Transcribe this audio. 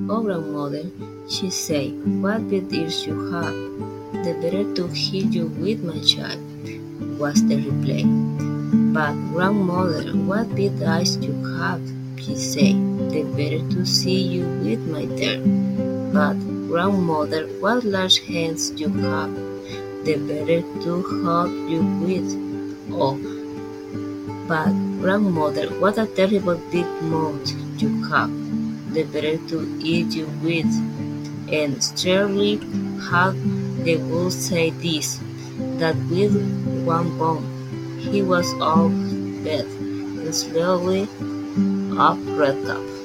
"Oh, grandmother," she said, "what big ears you have! The better to hear you with, my child," was the reply. "But, grandmother, what big eyes you have!" she said. "The better to see you with, my dear." "But, grandmother, what large hands you have! The better to hold you with." "Oh, but, grandmother, what a terrible big mouth you have! The better to eat you with." And scarcely had the wolf said this, that with one bound he was off bed, and slowly up Redcap.